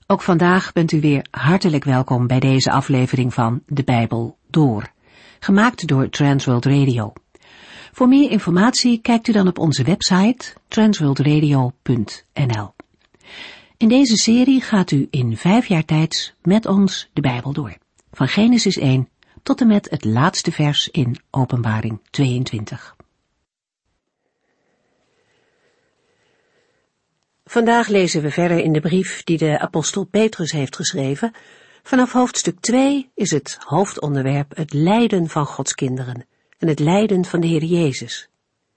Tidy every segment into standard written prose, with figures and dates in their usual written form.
Ook vandaag bent u weer hartelijk welkom bij deze aflevering van De Bijbel Door, gemaakt door Transworld Radio. Voor meer informatie kijkt u dan op onze website transworldradio.nl. In deze serie gaat u in 5 jaar tijd met ons de Bijbel door, van Genesis 1 tot en met het laatste vers in Openbaring 22. Vandaag lezen we verder in de brief die de apostel Petrus heeft geschreven. Vanaf hoofdstuk 2 is het hoofdonderwerp het lijden van Gods kinderen en het lijden van de Heer Jezus.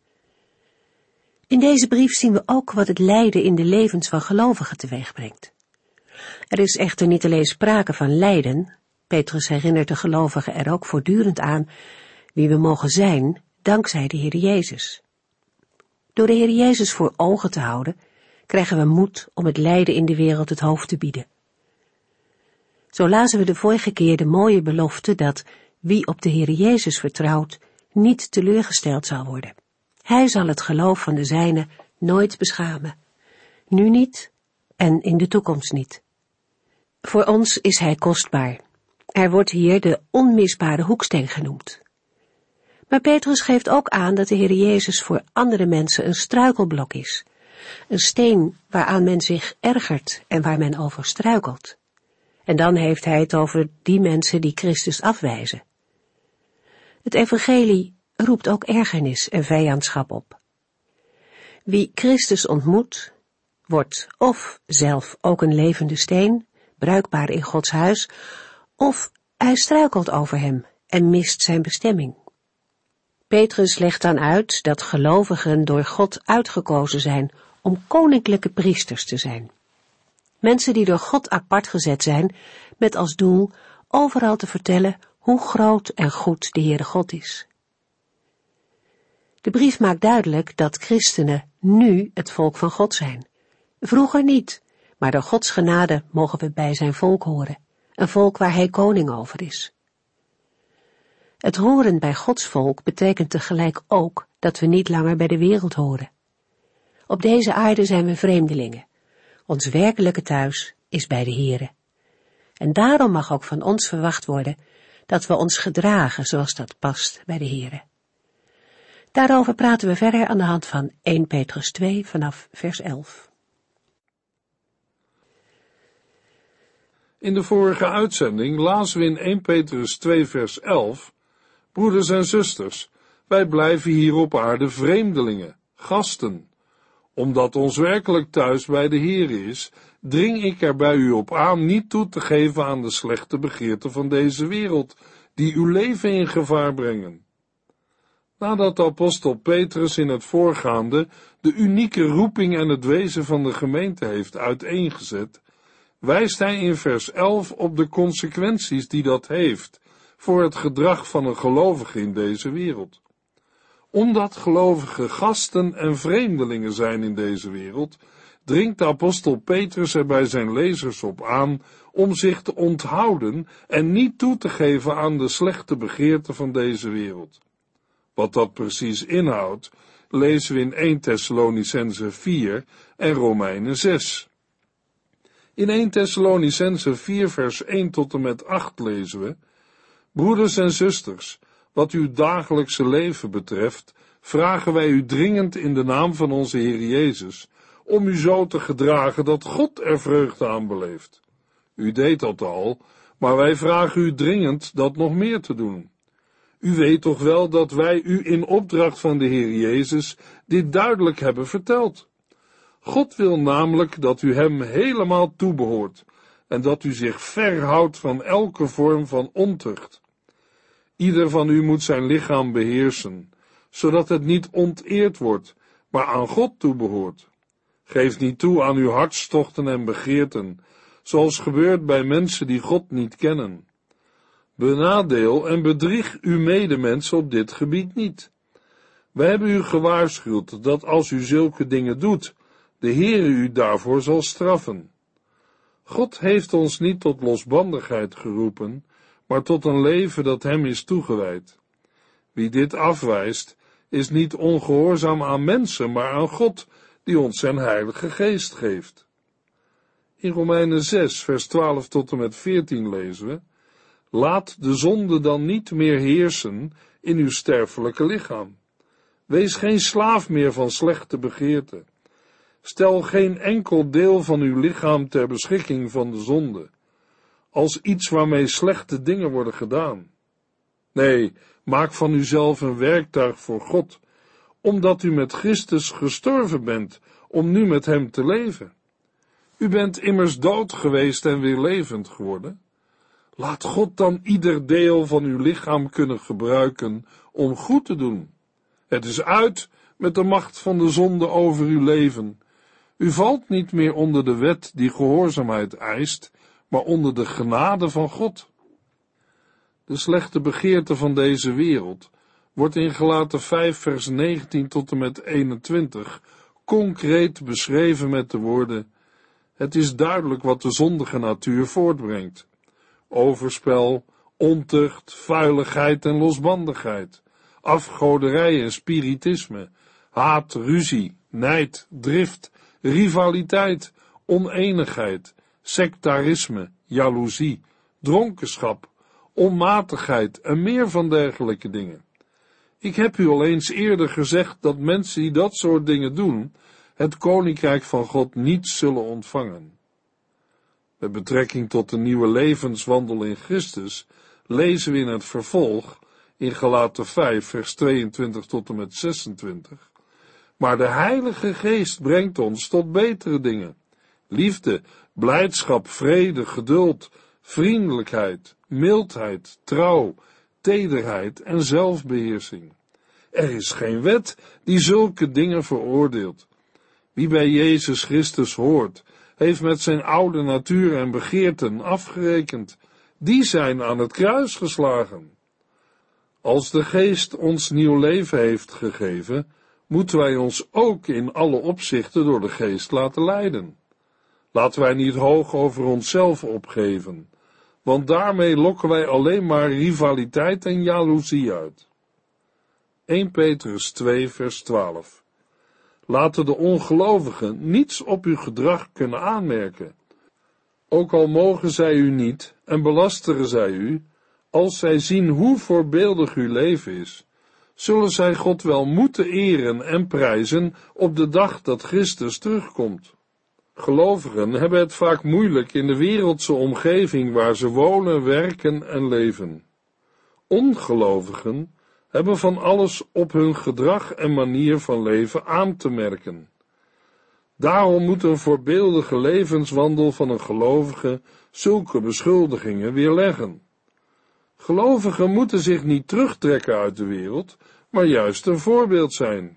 In deze brief zien we ook wat het lijden in de levens van gelovigen teweeg brengt. Er is echter niet alleen sprake van lijden. Petrus herinnert de gelovigen er ook voortdurend aan wie we mogen zijn dankzij de Heer Jezus. Door de Heer Jezus voor ogen te houden, krijgen we moed om het lijden in de wereld het hoofd te bieden. Zo lazen we de vorige keer de mooie belofte dat wie op de Heer Jezus vertrouwt, niet teleurgesteld zal worden. Hij zal het geloof van de zijnen nooit beschamen. Nu niet en in de toekomst niet. Voor ons is hij kostbaar. Er wordt hier de onmisbare hoeksteen genoemd. Maar Petrus geeft ook aan dat de Heer Jezus voor andere mensen een struikelblok is. Een steen waaraan men zich ergert en waar men over struikelt. En dan heeft hij het over die mensen die Christus afwijzen. Het evangelie roept ook ergernis en vijandschap op. Wie Christus ontmoet, wordt of zelf ook een levende steen, bruikbaar in Gods huis, of hij struikelt over hem en mist zijn bestemming. Petrus legt dan uit dat gelovigen door God uitgekozen zijn om koninklijke priesters te zijn. Mensen die door God apart gezet zijn, met als doel overal te vertellen hoe groot en goed de Heere God is. De brief maakt duidelijk dat christenen nu het volk van God zijn. Vroeger niet, maar door Gods genade mogen we bij zijn volk horen, een volk waar hij koning over is. Het horen bij Gods volk betekent tegelijk ook dat we niet langer bij de wereld horen. Op deze aarde zijn we vreemdelingen. Ons werkelijke thuis is bij de Heere. En daarom mag ook van ons verwacht worden dat we ons gedragen zoals dat past bij de Heere. Daarover praten we verder aan de hand van 1 Petrus 2 vanaf vers 11. In de vorige uitzending lazen we in 1 Petrus 2 vers 11, broeders en zusters, wij blijven hier op aarde vreemdelingen, gasten. Omdat ons werkelijk thuis bij de Heer is, dring ik er bij u op aan niet toe te geven aan de slechte begeerten van deze wereld, die uw leven in gevaar brengen. Nadat de apostel Petrus in het voorgaande de unieke roeping en het wezen van de gemeente heeft uiteengezet, wijst hij in vers 11 op de consequenties die dat heeft voor het gedrag van een gelovige in deze wereld. Omdat gelovigen gasten en vreemdelingen zijn in deze wereld, dringt de apostel Petrus er bij zijn lezers op aan om zich te onthouden en niet toe te geven aan de slechte begeerten van deze wereld. Wat dat precies inhoudt, lezen we in 1 Thessalonicenzen 4 en Romeinen 6. In 1 Thessalonicenzen 4 vers 1 tot en met 8 lezen we: broeders en zusters, wat uw dagelijkse leven betreft, vragen wij u dringend in de naam van onze Heer Jezus, om u zo te gedragen dat God er vreugde aan beleeft. U deed dat al, maar wij vragen u dringend dat nog meer te doen. U weet toch wel dat wij u in opdracht van de Heer Jezus dit duidelijk hebben verteld. God wil namelijk dat u hem helemaal toebehoort en dat u zich verhoudt van elke vorm van ontucht. Ieder van u moet zijn lichaam beheersen, zodat het niet onteerd wordt, maar aan God toebehoort. Geef niet toe aan uw hartstochten en begeerten, zoals gebeurt bij mensen die God niet kennen. Benadeel en bedrieg uw medemens op dit gebied niet. Wij hebben u gewaarschuwd dat als u zulke dingen doet, de Heere u daarvoor zal straffen. God heeft ons niet tot losbandigheid geroepen, maar tot een leven dat hem is toegewijd. Wie dit afwijst, is niet ongehoorzaam aan mensen, maar aan God, die ons zijn Heilige Geest geeft. In Romeinen 6, vers 12 tot en met 14 lezen we: Laat de zonde dan niet meer heersen in uw sterfelijke lichaam. Wees geen slaaf meer van slechte begeerten. Stel geen enkel deel van uw lichaam ter beschikking van de zonde, als iets waarmee slechte dingen worden gedaan. Nee, maak van uzelf een werktuig voor God, omdat u met Christus gestorven bent, om nu met hem te leven. U bent immers dood geweest en weer levend geworden. Laat God dan ieder deel van uw lichaam kunnen gebruiken om goed te doen. Het is uit met de macht van de zonde over uw leven. U valt niet meer onder de wet die gehoorzaamheid eist, maar onder de genade van God. De slechte begeerte van deze wereld wordt in Galaten 5 vers 19 tot en met 21 concreet beschreven met de woorden: Het is duidelijk wat de zondige natuur voortbrengt: overspel, ontucht, vuiligheid en losbandigheid, afgoderij en spiritisme, haat, ruzie, nijd, drift, rivaliteit, onenigheid, sectarisme, jaloezie, dronkenschap, onmatigheid en meer van dergelijke dingen. Ik heb u al eens eerder gezegd dat mensen die dat soort dingen doen, het koninkrijk van God niet zullen ontvangen. Met betrekking tot de nieuwe levenswandel in Christus lezen we in het vervolg in Galaten 5 vers 22 tot en met 26. Maar de Heilige Geest brengt ons tot betere dingen: liefde, blijdschap, vrede, geduld, vriendelijkheid, mildheid, trouw, tederheid en zelfbeheersing. Er is geen wet die zulke dingen veroordeelt. Wie bij Jezus Christus hoort, heeft met zijn oude natuur en begeerten afgerekend. Die zijn aan het kruis geslagen. Als de Geest ons nieuw leven heeft gegeven, moeten wij ons ook in alle opzichten door de Geest laten leiden. Laten wij niet hoog over onszelf opgeven, want daarmee lokken wij alleen maar rivaliteit en jaloezie uit. 1 Petrus 2 vers 12. Laten de ongelovigen niets op uw gedrag kunnen aanmerken. Ook al mogen zij u niet en belasteren zij u, als zij zien hoe voorbeeldig uw leven is, zullen zij God wel moeten eren en prijzen op de dag dat Christus terugkomt. Gelovigen hebben het vaak moeilijk in de wereldse omgeving waar ze wonen, werken en leven. Ongelovigen hebben van alles op hun gedrag en manier van leven aan te merken. Daarom moet een voorbeeldige levenswandel van een gelovige zulke beschuldigingen weerleggen. Gelovigen moeten zich niet terugtrekken uit de wereld, maar juist een voorbeeld zijn.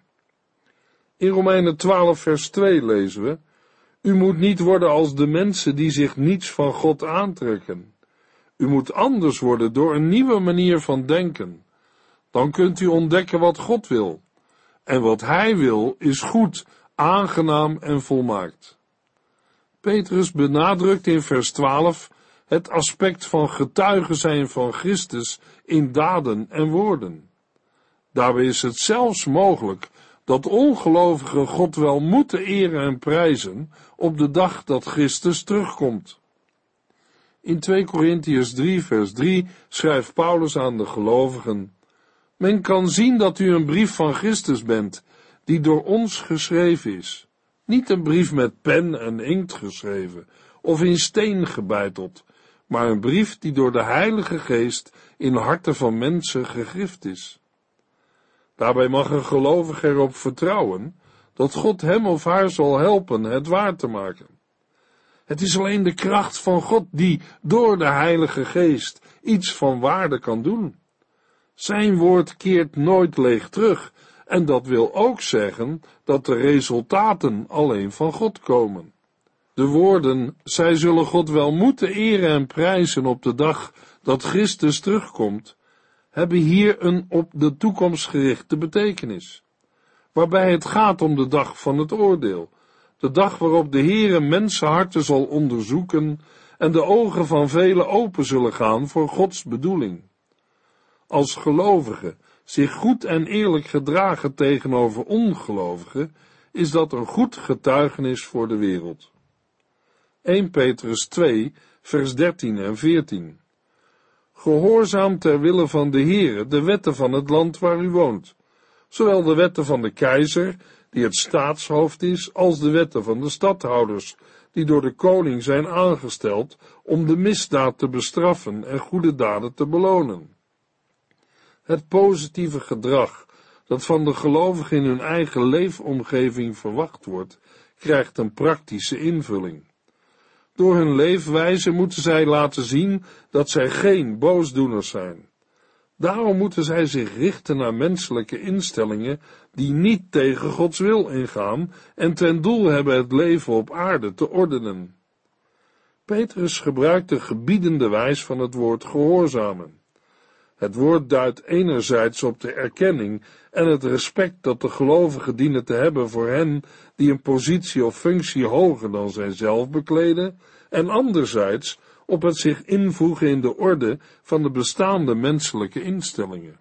In Romeinen 12 vers 2 lezen we: U moet niet worden als de mensen die zich niets van God aantrekken. U moet anders worden door een nieuwe manier van denken. Dan kunt u ontdekken wat God wil. En wat Hij wil is goed, aangenaam en volmaakt. Petrus benadrukt in vers 12 het aspect van getuige zijn van Christus in daden en woorden. Daarbij is het zelfs mogelijk dat ongelovigen God wel moeten eren en prijzen op de dag dat Christus terugkomt. In 2 Korintiërs 3 vers 3 schrijft Paulus aan de gelovigen: Men kan zien dat u een brief van Christus bent, die door ons geschreven is. Niet een brief met pen en inkt geschreven, of in steen gebeiteld, maar een brief die door de Heilige Geest in harten van mensen gegrift is. Daarbij mag een gelovige erop vertrouwen dat God hem of haar zal helpen het waar te maken. Het is alleen de kracht van God die door de Heilige Geest iets van waarde kan doen. Zijn woord keert nooit leeg terug, en dat wil ook zeggen dat de resultaten alleen van God komen. De woorden, zij zullen God wel moeten eren en prijzen op de dag dat Christus terugkomt, hebben hier een op de toekomst gerichte betekenis, waarbij het gaat om de dag van het oordeel, de dag waarop de Heere mensenharten zal onderzoeken en de ogen van velen open zullen gaan voor Gods bedoeling. Als gelovigen zich goed en eerlijk gedragen tegenover ongelovigen, is dat een goed getuigenis voor de wereld. 1 Petrus 2, vers 13 en 14. Gehoorzaam ter wille van de Heere de wetten van het land waar u woont, zowel de wetten van de keizer, die het staatshoofd is, als de wetten van de stadhouders, die door de koning zijn aangesteld om de misdaad te bestraffen en goede daden te belonen. Het positieve gedrag dat van de gelovigen in hun eigen leefomgeving verwacht wordt, krijgt een praktische invulling. Door hun leefwijze moeten zij laten zien dat zij geen boosdoeners zijn. Daarom moeten zij zich richten naar menselijke instellingen die niet tegen Gods wil ingaan en ten doel hebben het leven op aarde te ordenen. Petrus gebruikt de gebiedende wijs van het woord gehoorzamen. Het woord duidt enerzijds op de erkenning en het respect dat de gelovigen dienen te hebben voor hen die een positie of functie hoger dan zijzelf bekleden, en anderzijds op het zich invoegen in de orde van de bestaande menselijke instellingen.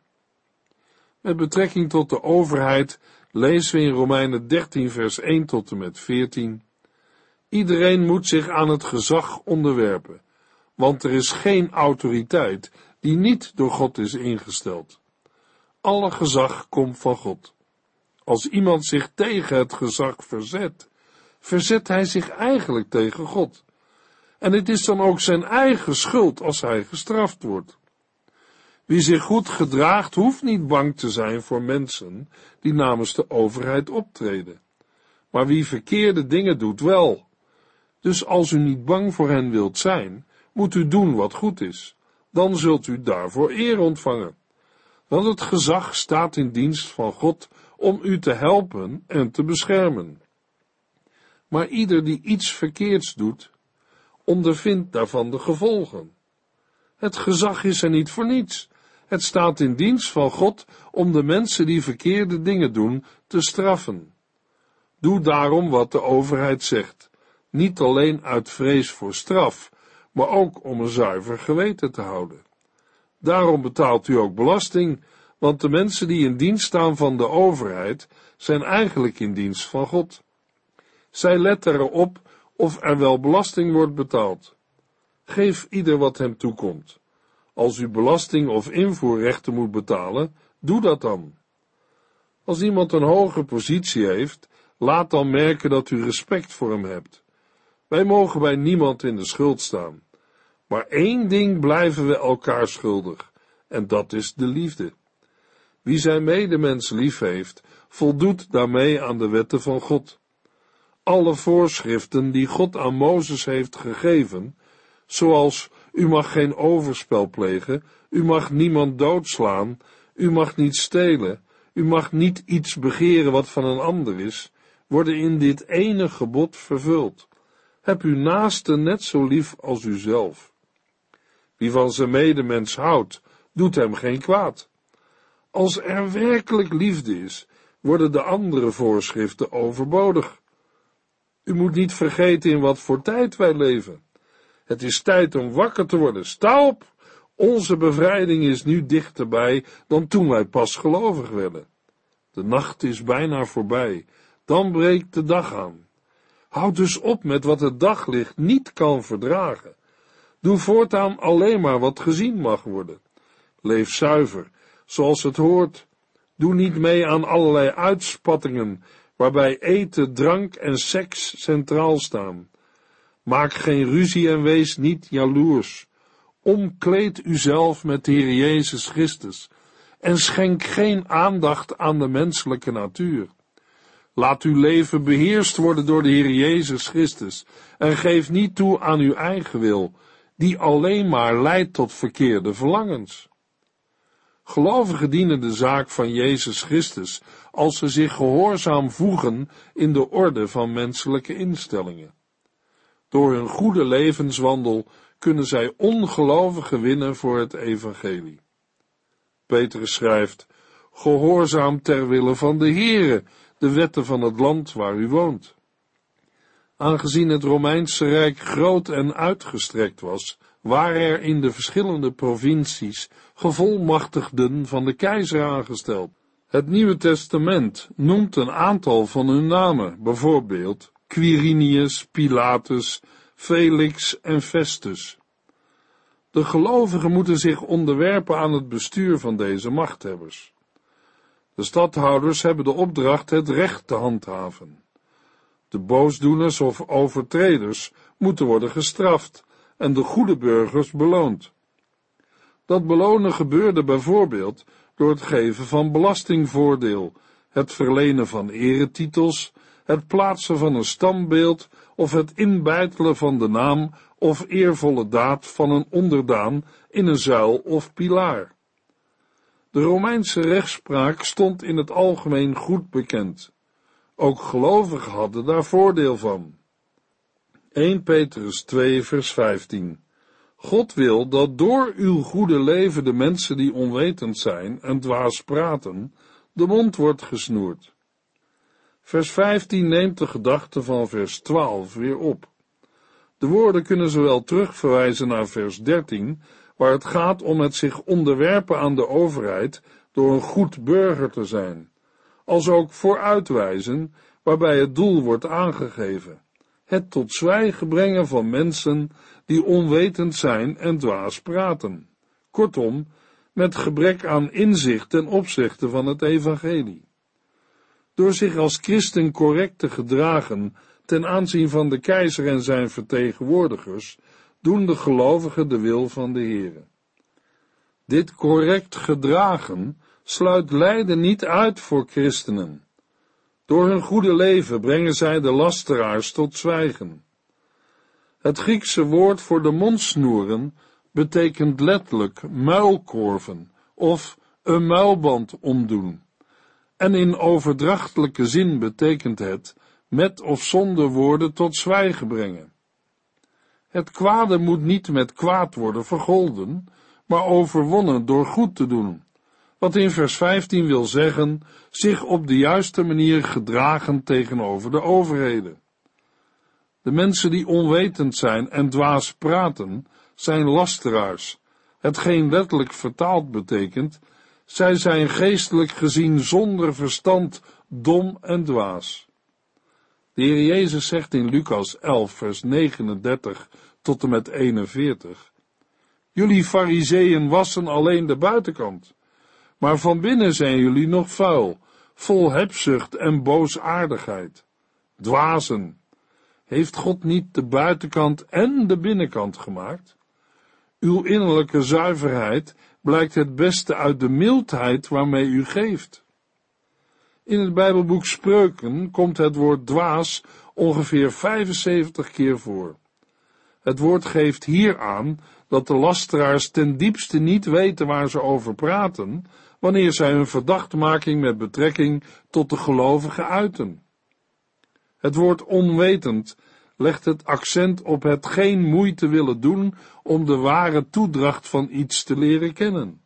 Met betrekking tot de overheid lezen we in Romeinen 13 vers 1 tot en met 14. Iedereen moet zich aan het gezag onderwerpen, want er is geen autoriteit die niet door God is ingesteld. Alle gezag komt van God. Als iemand zich tegen het gezag verzet, verzet hij zich eigenlijk tegen God. En het is dan ook zijn eigen schuld als hij gestraft wordt. Wie zich goed gedraagt, hoeft niet bang te zijn voor mensen die namens de overheid optreden. Maar wie verkeerde dingen doet wel. Dus als u niet bang voor hen wilt zijn, moet u doen wat goed is. Dan zult u daarvoor eer ontvangen. Want het gezag staat in dienst van God om u te helpen en te beschermen. Maar ieder die iets verkeerds doet, ondervindt daarvan de gevolgen. Het gezag is er niet voor niets. Het staat in dienst van God om de mensen die verkeerde dingen doen te straffen. Doe daarom wat de overheid zegt, niet alleen uit vrees voor straf, maar ook om een zuiver geweten te houden. Daarom betaalt u ook belasting, want de mensen die in dienst staan van de overheid zijn eigenlijk in dienst van God. Zij letten erop of er wel belasting wordt betaald. Geef ieder wat hem toekomt. Als u belasting of invoerrechten moet betalen, doe dat dan. Als iemand een hoge positie heeft, laat dan merken dat u respect voor hem hebt. Wij mogen bij niemand in de schuld staan. Maar één ding blijven we elkaar schuldig, en dat is de liefde. Wie zijn medemens lief heeft, voldoet daarmee aan de wetten van God. Alle voorschriften die God aan Mozes heeft gegeven, zoals u mag geen overspel plegen, u mag niemand doodslaan, u mag niet stelen, u mag niet iets begeren wat van een ander is, worden in dit ene gebod vervuld. Heb uw naaste net zo lief als uzelf. Wie van zijn medemens houdt, doet hem geen kwaad. Als er werkelijk liefde is, worden de andere voorschriften overbodig. U moet niet vergeten in wat voor tijd wij leven. Het is tijd om wakker te worden. Sta op! Onze bevrijding is nu dichterbij dan toen wij pas gelovig werden. De nacht is bijna voorbij, dan breekt de dag aan. Houd dus op met wat het daglicht niet kan verdragen. Doe voortaan alleen maar wat gezien mag worden. Leef zuiver, zoals het hoort. Doe niet mee aan allerlei uitspattingen, waarbij eten, drank en seks centraal staan. Maak geen ruzie en wees niet jaloers. Omkleed uzelf met de Heer Jezus Christus en schenk geen aandacht aan de menselijke natuur. Laat uw leven beheerst worden door de Heer Jezus Christus en geef niet toe aan uw eigen wil, die alleen maar leidt tot verkeerde verlangens. Gelovigen dienen de zaak van Jezus Christus als ze zich gehoorzaam voegen in de orde van menselijke instellingen. Door hun goede levenswandel kunnen zij ongelovigen winnen voor het evangelie. Petrus schrijft, gehoorzaam ter wille van de Heere, de wetten van het land waar u woont. Aangezien het Romeinse Rijk groot en uitgestrekt was, waren er in de verschillende provincies gevolmachtigden van de keizer aangesteld. Het Nieuwe Testament noemt een aantal van hun namen, bijvoorbeeld Quirinius, Pilatus, Felix en Festus. De gelovigen moeten zich onderwerpen aan het bestuur van deze machthebbers. De stadhouders hebben de opdracht het recht te handhaven. De boosdoeners of overtreders moeten worden gestraft en de goede burgers beloond. Dat belonen gebeurde bijvoorbeeld door het geven van belastingvoordeel, het verlenen van eretitels, het plaatsen van een standbeeld of het inbeitelen van de naam of eervolle daad van een onderdaan in een zuil of pilaar. De Romeinse rechtspraak stond in het algemeen goed bekend. Ook gelovigen hadden daar voordeel van. 1 Petrus 2 vers 15. God wil dat door uw goede leven de mensen die onwetend zijn en dwaas praten, de mond wordt gesnoerd. Vers 15 neemt de gedachte van vers 12 weer op. De woorden kunnen zowel terugverwijzen naar vers 13, waar het gaat om het zich onderwerpen aan de overheid door een goed burger te zijn, als ook vooruitwijzen, waarbij het doel wordt aangegeven: het tot zwijgen brengen van mensen die onwetend zijn en dwaas praten. Kortom, met gebrek aan inzicht ten opzichte van het evangelie. Door zich als christen correct te gedragen ten aanzien van de keizer en zijn vertegenwoordigers, doen de gelovigen de wil van de Heere. Dit correct gedragen sluit lijden niet uit voor christenen. Door hun goede leven brengen zij de lasteraars tot zwijgen. Het Griekse woord voor de mond snoeren betekent letterlijk muilkorven of een muilband omdoen. En in overdrachtelijke zin betekent het met of zonder woorden tot zwijgen brengen. Het kwade moet niet met kwaad worden vergolden, maar overwonnen door goed te doen, wat in vers 15 wil zeggen, zich op de juiste manier gedragen tegenover de overheden. De mensen die onwetend zijn en dwaas praten, zijn lasteraars, hetgeen letterlijk vertaald betekent, zij zijn geestelijk gezien zonder verstand, dom en dwaas. De Heer Jezus zegt in Lucas 11 vers 39 tot en met 41, jullie farizeeën wassen alleen de buitenkant, maar van binnen zijn jullie nog vuil, vol hebzucht en boosaardigheid. Dwazen, heeft God niet de buitenkant en de binnenkant gemaakt? Uw innerlijke zuiverheid blijkt het beste uit de mildheid waarmee u geeft. In het Bijbelboek Spreuken komt het woord dwaas ongeveer 75 keer voor. Het woord geeft hier aan dat de lasteraars ten diepste niet weten waar ze over praten, wanneer zij hun verdachtmaking met betrekking tot de gelovigen uiten. Het woord onwetend legt het accent op het geen moeite willen doen om de ware toedracht van iets te leren kennen.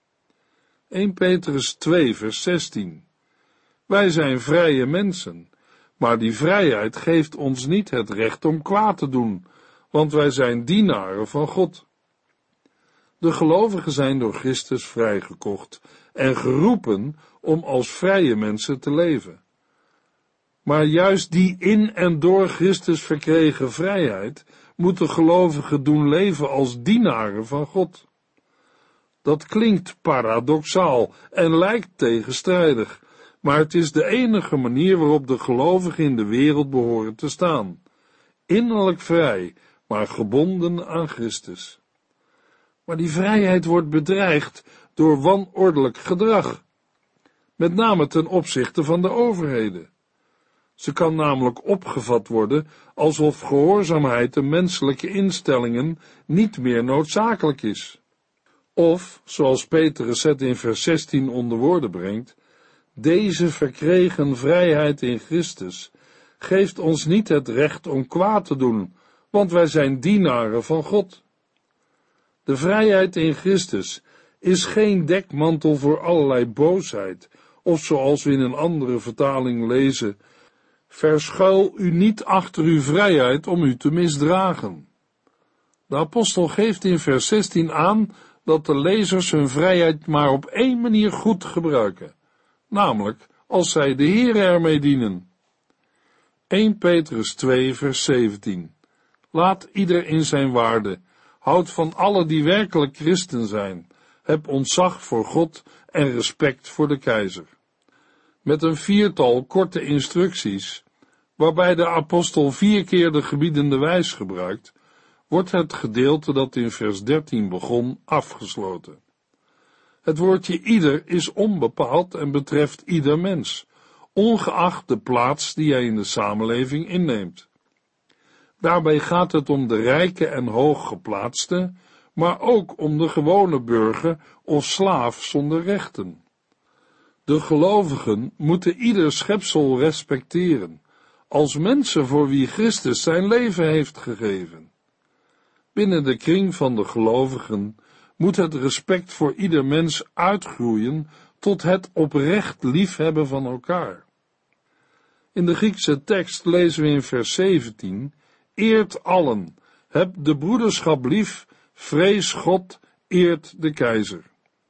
1 Petrus 2 vers 16. Wij zijn vrije mensen, maar die vrijheid geeft ons niet het recht om kwaad te doen, want wij zijn dienaren van God. De gelovigen zijn door Christus vrijgekocht en geroepen om als vrije mensen te leven. Maar juist die in en door Christus verkregen vrijheid moet de gelovigen doen leven als dienaren van God. Dat klinkt paradoxaal en lijkt tegenstrijdig, maar het is de enige manier waarop de gelovigen in de wereld behoren te staan. Innerlijk vrij, maar gebonden aan Christus. Maar die vrijheid wordt bedreigd door wanordelijk gedrag, met name ten opzichte van de overheden. Ze kan namelijk opgevat worden alsof gehoorzaamheid de menselijke instellingen niet meer noodzakelijk is. Of, zoals Petrus het in vers 16 onder woorden brengt, deze verkregen vrijheid in Christus geeft ons niet het recht om kwaad te doen, want wij zijn dienaren van God. De vrijheid in Christus is geen dekmantel voor allerlei boosheid, of zoals we in een andere vertaling lezen, verschuil u niet achter uw vrijheid om u te misdragen. De apostel geeft in vers 16 aan dat de lezers hun vrijheid maar op één manier goed gebruiken, namelijk als zij de Heere ermee dienen. 1 Petrus 2 vers 17. Laat ieder in zijn waarde. Houd van alle die werkelijk christen zijn. Heb ontzag voor God en respect voor de keizer. Met een 4-tal korte instructies, waarbij de apostel 4 keer de gebiedende wijs gebruikt, wordt het gedeelte dat in vers 13 begon afgesloten. Het woordje ieder is onbepaald en betreft ieder mens, ongeacht de plaats die hij in de samenleving inneemt. Daarbij gaat het om de rijke en hooggeplaatste, maar ook om de gewone burger of slaaf zonder rechten. De gelovigen moeten ieder schepsel respecteren, als mensen voor wie Christus zijn leven heeft gegeven. Binnen de kring van de gelovigen moet het respect voor ieder mens uitgroeien tot het oprecht liefhebben van elkaar. In de Griekse tekst lezen we in vers 17, eert allen, heb de broederschap lief, vrees God, eert de keizer.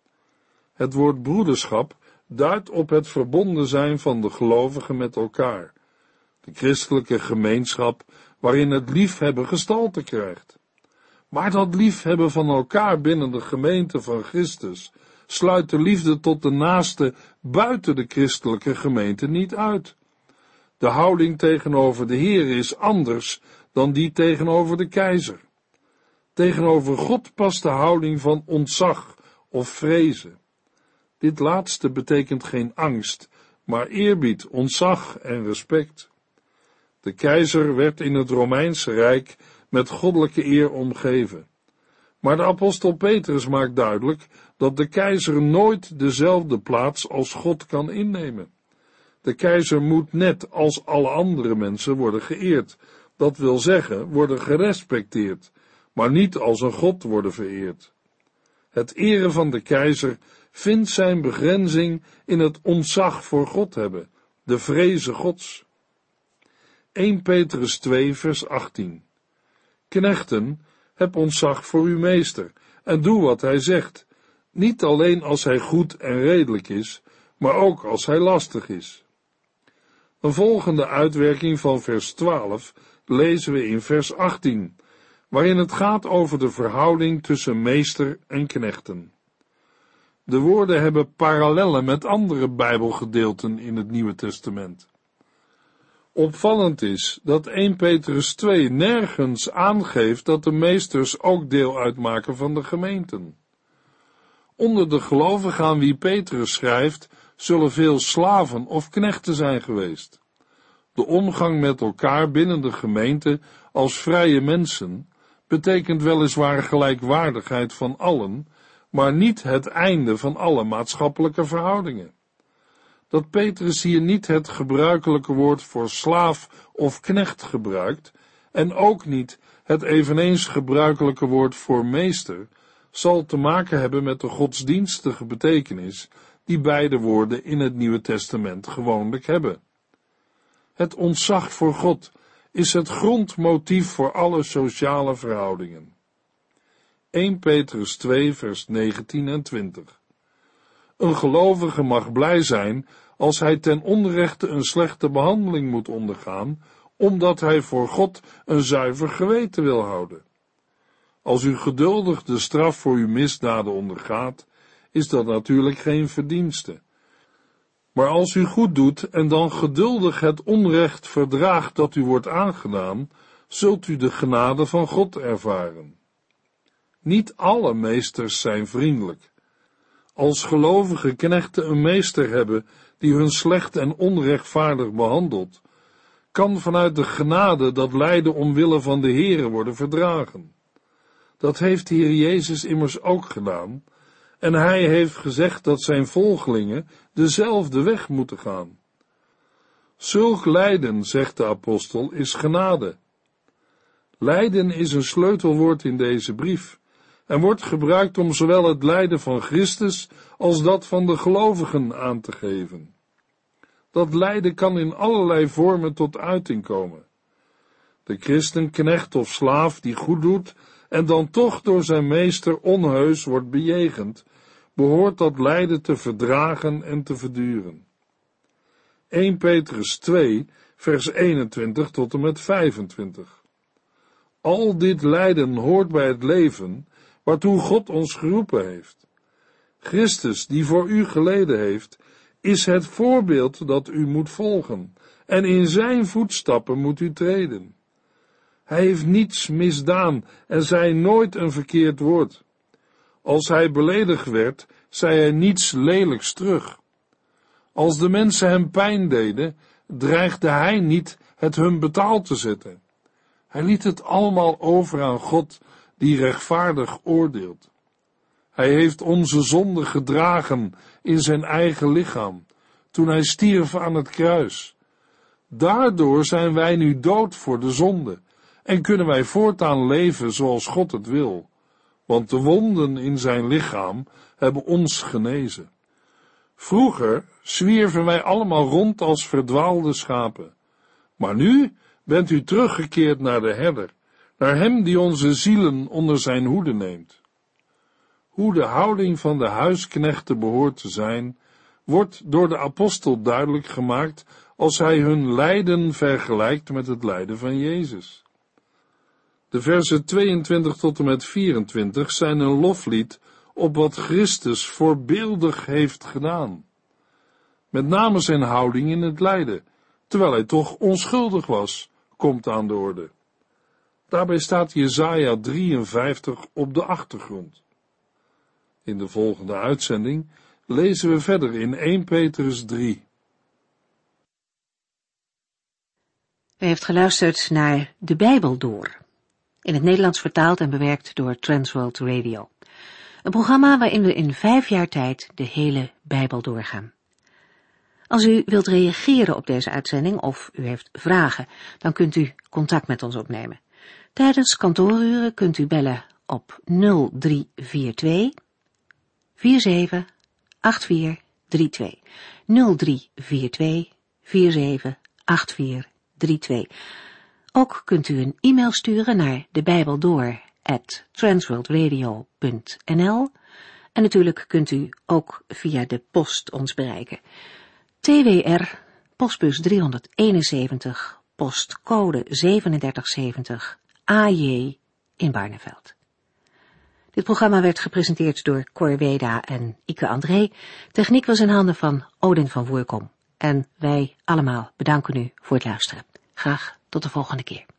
Het woord broederschap duidt op het verbonden zijn van de gelovigen met elkaar, de christelijke gemeenschap waarin het liefhebben gestalte krijgt. Maar dat liefhebben van elkaar binnen de gemeente van Christus sluit de liefde tot de naaste buiten de christelijke gemeente niet uit. De houding tegenover de Heer is anders dan die tegenover de keizer. Tegenover God past de houding van ontzag of vrezen. Dit laatste betekent geen angst, maar eerbied, ontzag en respect. De keizer werd in het Romeinse Rijk met goddelijke eer omgeven. Maar de apostel Petrus maakt duidelijk dat de keizer nooit dezelfde plaats als God kan innemen. De keizer moet net als alle andere mensen worden geëerd, dat wil zeggen worden gerespecteerd, maar niet als een god worden vereerd. Het eren van de keizer vindt zijn begrenzing in het ontzag voor God hebben, de vreze Gods. 1 Petrus 2 vers 18. Knechten, heb ontzag voor uw meester en doe wat hij zegt, niet alleen als hij goed en redelijk is, maar ook als hij lastig is. Een volgende uitwerking van vers 12 lezen we in vers 18, waarin het gaat over de verhouding tussen meester en knechten. De woorden hebben parallellen met andere Bijbelgedeelten in het Nieuwe Testament. Opvallend is dat 1 Petrus 2 nergens aangeeft dat de meesters ook deel uitmaken van de gemeenten. Onder de gelovigen aan wie Petrus schrijft, zullen veel slaven of knechten zijn geweest. De omgang met elkaar binnen de gemeente als vrije mensen betekent weliswaar gelijkwaardigheid van allen, maar niet het einde van alle maatschappelijke verhoudingen. Dat Petrus hier niet het gebruikelijke woord voor slaaf of knecht gebruikt, en ook niet het eveneens gebruikelijke woord voor meester, zal te maken hebben met de godsdienstige betekenis die beide woorden in het Nieuwe Testament gewoonlijk hebben. Het ontzag voor God is het grondmotief voor alle sociale verhoudingen. 1 Petrus 2 vers 19 en 20. Een gelovige mag blij zijn als hij ten onrechte een slechte behandeling moet ondergaan, omdat hij voor God een zuiver geweten wil houden. Als u geduldig de straf voor uw misdaden ondergaat, is dat natuurlijk geen verdienste. Maar als u goed doet en dan geduldig het onrecht verdraagt dat u wordt aangedaan, zult u de genade van God ervaren. Niet alle meesters zijn vriendelijk. Als gelovige knechten een meester hebben die hun slecht en onrechtvaardig behandelt, kan vanuit de genade dat lijden omwille van de Here worden verdragen. Dat heeft de Heer Jezus immers ook gedaan, en hij heeft gezegd dat zijn volgelingen dezelfde weg moeten gaan. Zulk lijden, zegt de apostel, is genade. Lijden is een sleutelwoord in deze brief en wordt gebruikt om zowel het lijden van Christus als dat van de gelovigen aan te geven. Dat lijden kan in allerlei vormen tot uiting komen. De christenknecht of slaaf die goed doet en dan toch door zijn meester onheus wordt bejegend, behoort dat lijden te verdragen en te verduren. 1 Petrus 2, vers 21 tot en met 25. Al dit lijden hoort bij het leven waartoe God ons geroepen heeft. Christus, die voor u geleden heeft, is het voorbeeld dat u moet volgen, en in zijn voetstappen moet u treden. Hij heeft niets misdaan en zei nooit een verkeerd woord. Als hij beledigd werd, zei hij niets lelijks terug. Als de mensen hem pijn deden, dreigde hij niet het hun betaald te zetten. Hij liet het allemaal over aan God, die rechtvaardig oordeelt. Hij heeft onze zonde gedragen in zijn eigen lichaam, toen hij stierf aan het kruis. Daardoor zijn wij nu dood voor de zonde en kunnen wij voortaan leven zoals God het wil, want de wonden in zijn lichaam hebben ons genezen. Vroeger zwierven wij allemaal rond als verdwaalde schapen, maar nu bent u teruggekeerd naar de herder, naar hem die onze zielen onder zijn hoede neemt. Hoe de houding van de huisknechten behoort te zijn, wordt door de apostel duidelijk gemaakt als hij hun lijden vergelijkt met het lijden van Jezus. De versen 22 tot en met 24 zijn een loflied op wat Christus voorbeeldig heeft gedaan. Met name zijn houding in het lijden, terwijl hij toch onschuldig was, komt aan de orde. Daarbij staat Jesaja 53 op de achtergrond. In de volgende uitzending lezen we verder in 1 Petrus 3. U heeft geluisterd naar De Bijbel Door, in het Nederlands vertaald en bewerkt door Transworld Radio. Een programma waarin we in 5 jaar tijd de hele Bijbel doorgaan. Als u wilt reageren op deze uitzending of u heeft vragen, dan kunt u contact met ons opnemen. Tijdens kantooruren kunt u bellen op 0342 478432. 0342 478432. Ook kunt u een e-mail sturen naar debijbeldoor@transworldradio.nl en natuurlijk kunt u ook via de post ons bereiken. TWR, postbus 371, postcode 3770, AJ in Barneveld. Dit programma werd gepresenteerd door Cor Weda en Ike André. Techniek was in handen van Odin van Woerkom. En wij allemaal bedanken u voor het luisteren. Graag tot de volgende keer.